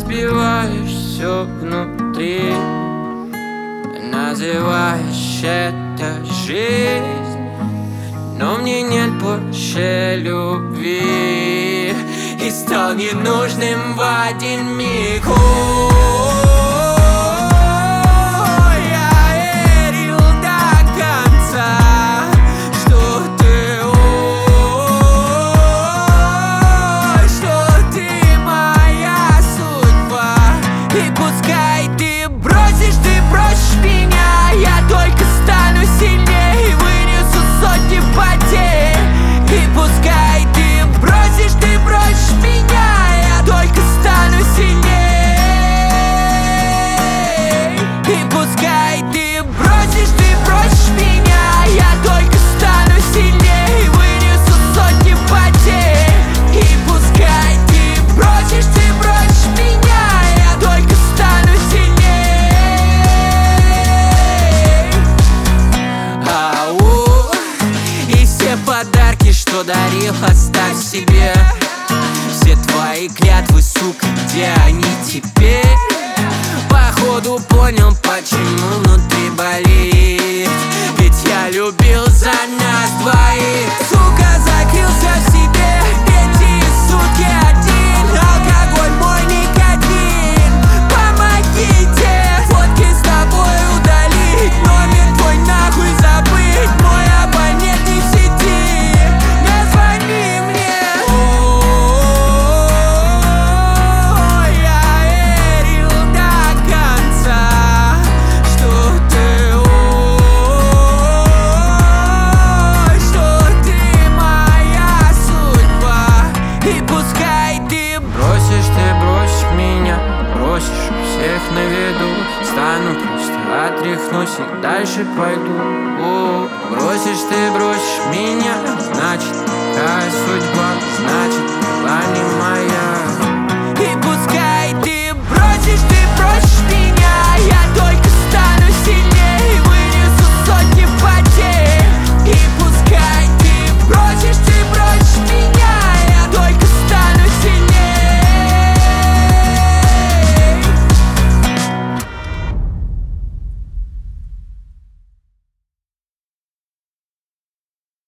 разбиваешь все внутри, называешь это жизнь, но мне нет больше любви, и стал ненужным в один миг. Подарки, что дарил, оставь себе. Все твои клятвы, сука, где они теперь? Походу понял, почему внутри болит, ведь я любил за нас двоих. Сука, закрылся в себе, эти сутки один. Алкоголь мой никотин, помогите. Фотки с тобой удалить, номер твой нахуй забыть. Мой абонент не в сети, не звони мне. Я верил до конца, что ты моя судьба. И пускай ты бросишь меня, бросишь у всех на виду. Стану просто отряхнусь и дальше пойду. Бросишь меня, значит такая судьба, значит была не моя.